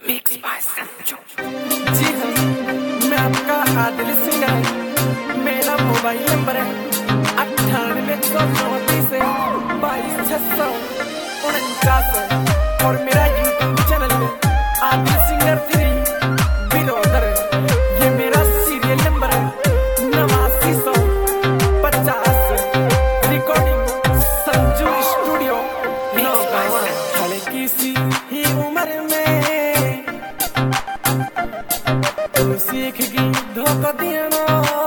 Mix by Sanju. जी हाँ, मैं आपका आदिल सिंगर। मेरा मोबाइल नंबर है 98 134 22 649 और मेरा यूट्यूब चैनल है आदिल सिंगर 3 बिलोदर। ये मेरा सीरियल नंबर है 8950। Recording Sanju studio Naugawa. हल्की सी ही उम्र में तू सीखगी धोखा देना।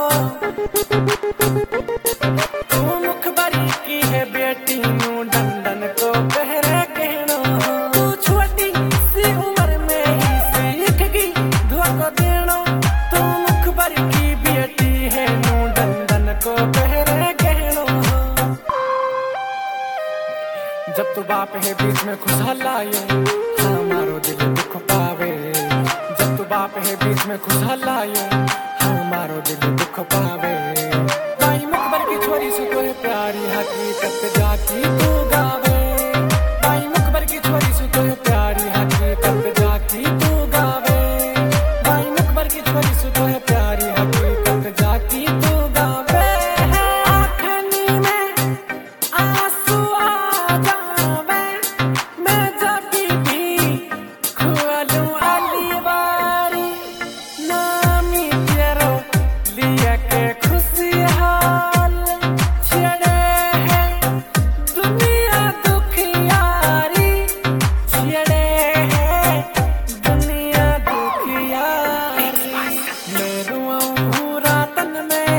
तू मुख बारी की है बेटी नू डंडन को गहरा कहना। तू छोटी सी उम्र में ही सीखगी धोखा देना। तू मुख बारी की बेटी है नू डंडन को गहरा कहना। जब तू बाप है बीच में खुशहाल आए हमारो दिल दुख पावे। जब तू बाप है बीच में खुशहाल आए हमारो दिल दुख पावे। दाई मुखबर की छोरी से तो है प्यारी हकीकत जाकी तू गावे। दाई मुखबर की छोरी से तो है प्यारी हकीकत जाकी तू गावे। दाई मुखबर की छोरी से तो है प्यारी हकीकत जाकी तू गावे। आँखनी में आंसू आ जावे मैं जब भी खोलूं अलीवारी। नामी तेरो लिया के खुशहाल छेड़े है दुनिया दुखियारी। छेड़े है दुनिया दुखियारी। मैं रुआऊं रातन में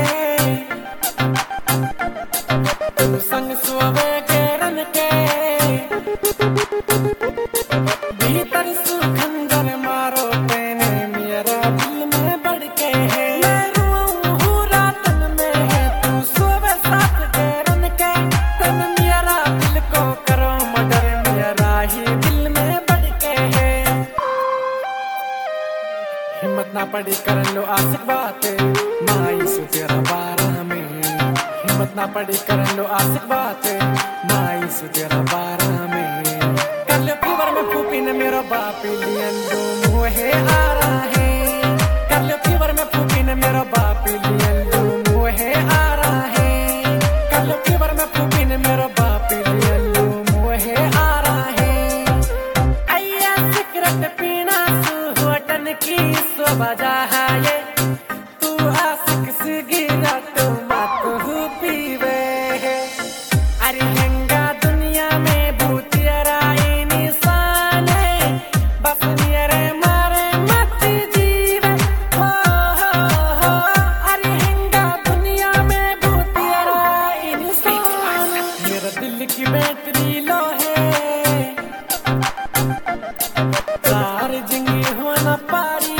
तू संग सोवे के रन के। भीतर सुखंदर मारो तेने मेरा दिल में बढ़ के है। मैं रुआऊं रातन में है तू सोवे साथ के रन के। तन मेरा दिल को करो मगर मेरा ही दिल में बढ़ के है। हिम्मत ना पड़ी कर लो आशिक बातें माई से तेरा बारह में। हिम्मत ना पड़ी कर लो आशिक बातें माई से तेरा बारह में। कर लो फीवर में फूफी ने मेरा बाप लियन दो मुहे आ रहा है। कर लो फीवर में फूफी ने मेरा बाप लियन दो मुहे आ रहा है। कर लो फीवर में फूफी ने मेरा बाप लियन दो मुहे आ रहा है। अय्या सिगरेट पीना सुहटन की शोभा है ये। तू आशिक सिगरेट मत हु पीवे है। अरे हंगा दुनिया में भूतियरा इंसान है। बस मेरे मारे मत जीवे हो हो हो। अरे हंगा दुनिया में भूतियरा इंसान। मेरा दिल की बैटरी लो है चार्जिंग होना पारी।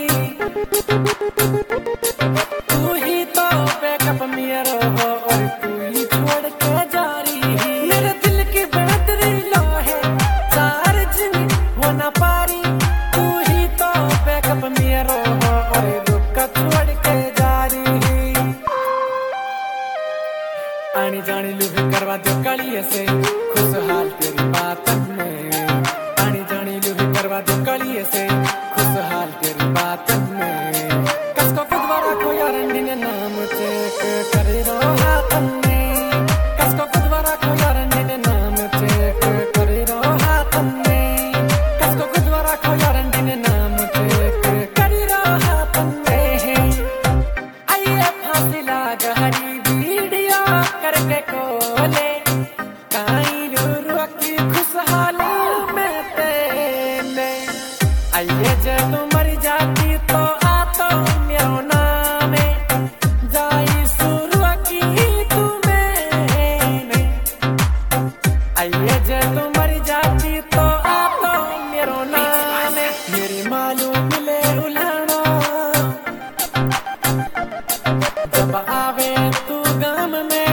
तू ही तो बैकअप मेरा हो और तू ही छोड़ के जा रही। मेरे दिल की बैटरी लो है चार्जिंग होना पारी। तू ही तो बैकअप मेरा हो और रुक छोड़ के जा रही। आनी जानी लूहे करवा दो कलिए से खुशहाल तेरी बातन में। आनी जानी लूहे करवा दो कलिए से खुशहाल तेरी बातन में। कसको खुदवारा को यारंडी ने नाम चेक कर रो हाथन में। कसको खुदवारा को यारंडी ने नाम चेक कर रो हाथन में। कसको खुदवारा को यारंडी ने नाम चेक कर रो हाथन में। आइए फांसी लाग हरी वीडियो करके कोले। काई रू की खुशहाल में तेने। आइए जे तू मर जाती तो आ तो मेरो नाम है। जाई शुरू की तुम्हें। आइए जे तू मर जाती तो आ तो मेरो नाम है। मेरी मालूम मिले उलानो जब आवे तू गाम में।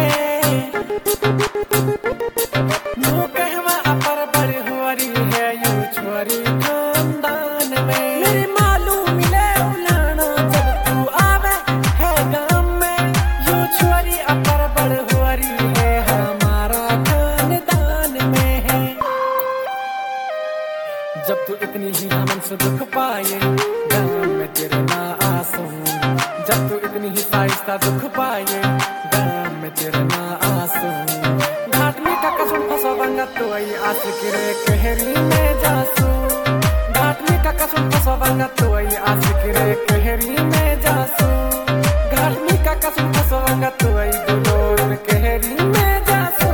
नू कहवा अपर बड़ी हुआरी है यू छोरी खानदान में। मेरी मालूम मिले उलानो जब तू आवे है गाम में। यू छोरी अपर बड़ी हुआरी है हमारा खानदान में है। जब तू इतनी ही हमन से दुख पाए, गम में तेरे ना आंसू। जब तू इतनी ही साइस्ता दुख पाए, गम में तेरे ना आंसू। घाट में का कसम फंसा बंगा तो आई आस रे कहरी में जासू। घाट में का कसम फंसा बंगा तो आई आस रे कहरी में जासू। घाट में का कसम फंसा बंगा तो आई दुलोर कहरी में जासू।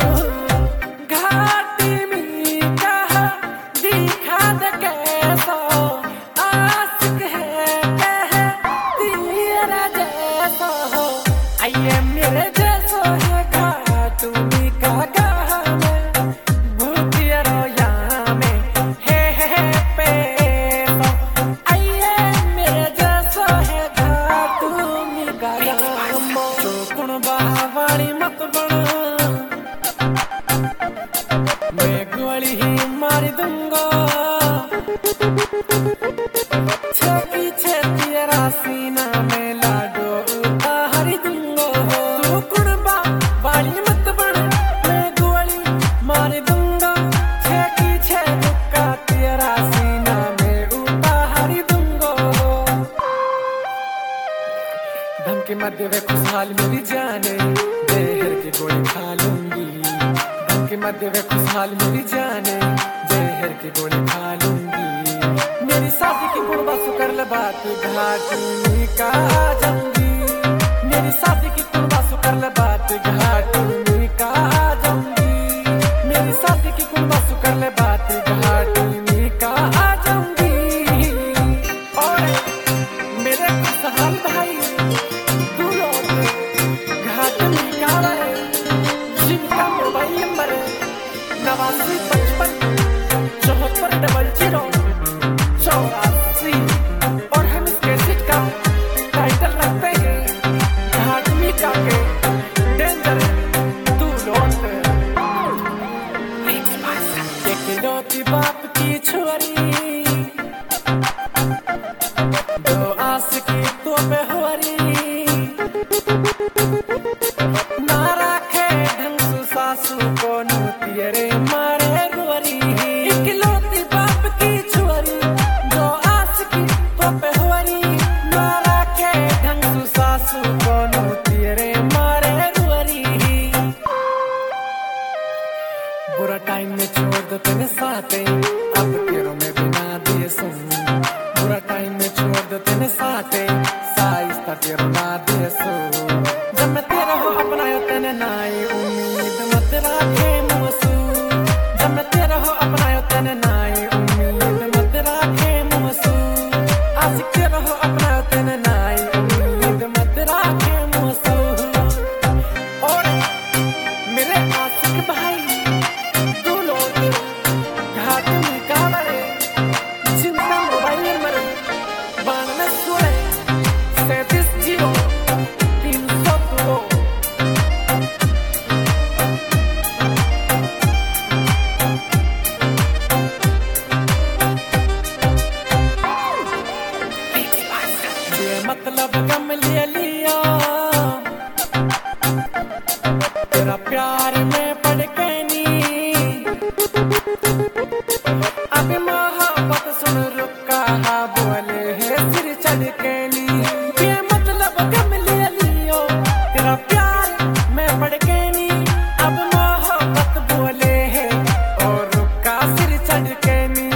घाटी में कहा दिखा दे कैसा आशिक है, कह तेरा जैसा हो। आइए मेरे जैसा है घाट में का कहा मैं भूतिया रोया में है पैसा। आइए मेरे जैसा है घाट में का कहा चोकुण बावाड़ी मत बना, मैं गोली ही मार दूंगा। छेकी तेरा सीना में लाडो उतार दूंगा। तू कुड़बा वाली मत बन, मैं गोली मार दूंगा। छेकी दुक्का तेरा सीना में उतार दूंगा। धम के मध्य वे खुशहाल मेरी जाने, जहर की गोली खा लूंगी। धम के मध्य वे खुशहाल मेरी जाने, जहर की गोली खा लूंगी। मेरी शादी की गुड़बा सुकर ले बात घाट में का जाऊंगी। मेरी शादी की गुड़बा सुकर ले बात घाट में का जाऊंगी। मेरी शादी की गुड़बा सुकर ले बात घाट में का जाऊंगी। और मेरे खुशहाल भाई तू लोग घाट में का रहे, जिनका मोबाइल नंबर 8955 7400 84 और हम इस कैसेट का टाइटल रखते हैं घाट में का के डेंजर तू लौट। इकलौती बाप की छोरी, दो आस की तो बेहोरी। ना राखे ढंग सु सासू को नूतिये रे मारे गोरी। इकलौती बाप की छोरी, दो आस की तो बेहोरी। ना राखे ढंग सु सासू को नूतिये रे मारे गोरी। बुरा टाइम में छोड़ दो तेने साथे, अब तेरों में बिना दिए सुन। बुरा टाइम में छोड़ दो तेने साथे, साइस्ता तेरो ना दिए सुन। जब मैं तेरा हो अपनायो तेने नाई उम्मीद मत राखे मुझसू। जब मैं तेरा हो अपनायो तेने नाई उम्मीद मत राखे मुझसू। आशिक तेरा हो अपनायो तेने नाई उम्मीद मत राखे मुझसू। और मेरे आशिक भाई तू लोग घाट में का बड़े, जिनका मोबाइल नंबर 9216 370302। मतलब गम ले लिया तेरा प्यार में पड़ के नी। अभी मोहब्बत सुन रुका बोले है सिर चढ़ के नी। ये मतलब गम ले लियो तेरा प्यार में पड़ के नी। अब मोहब्बत बोले है और रुका सिर चढ़ के नी।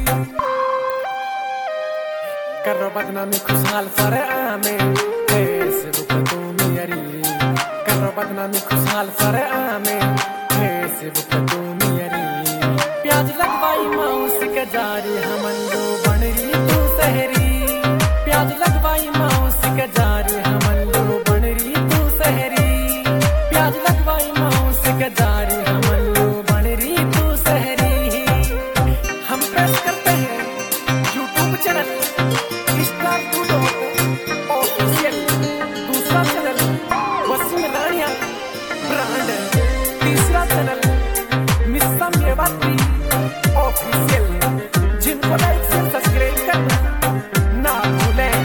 करो बदनामी खुशहाल सारे आमे, फेसबुक तू मेरी। करो बदनामी खुशहाल सारे आमे, फेसबुक तू मेरी। प्याज लगवाई माउस के जारी हमन दो बन रही तू सहरी। प्याज लगवाई माउस के जारी हमन दो बन रही तू सहरी। प्याज लगवाई माउस के जारी हमन दो बन रही तू सहरी। हम प्रेस करते हैं यूट्यूब चैनल स्टार टूडो ऑफिशियल, दूसरा चैनल वसीम लाड़िया ब्रांड, तीसरा चैनल मिस्सा मेवाती ऑफिशियल। जिनको लाइक से सब्सक्राइब करना ना भूलें।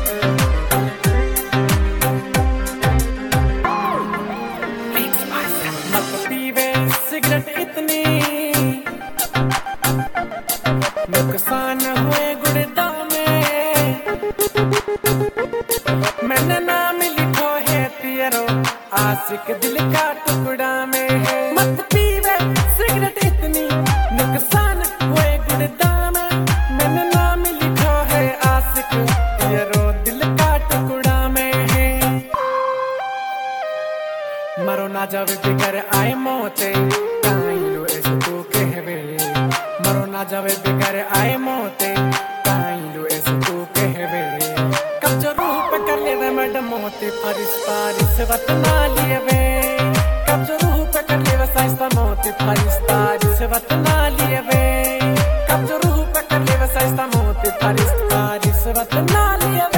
मत पीवे सिगरेट इतनी, नुकसान हुए गुड़दा में, मैंने नाम लिखो है तेरो आशिक दिल का टुकड़ा में है। मत पीवे सिगरेट इतनी, नुकसान हुए गुड़दा में, मैंने नाम लिखो है आशिक तेरो दिल का टुकड़ा में है। मरो ना जावे बिगर आए मौते, काइलो ऐसे तू कहवे, मरो ना जावे बिगर आए मौते, काइलो ऐसे तू कहवे। कब जो रूह पे कर लेवे मैडम मोते, फारिश वत ना लिएवे, कब जो रूह पे कर लेवे साइस्ता मोते, फारिश वत ना लिएवे, कब जो रूह पे कर लेवे साइस्ता मोते, फारिश वत ना लिएवे।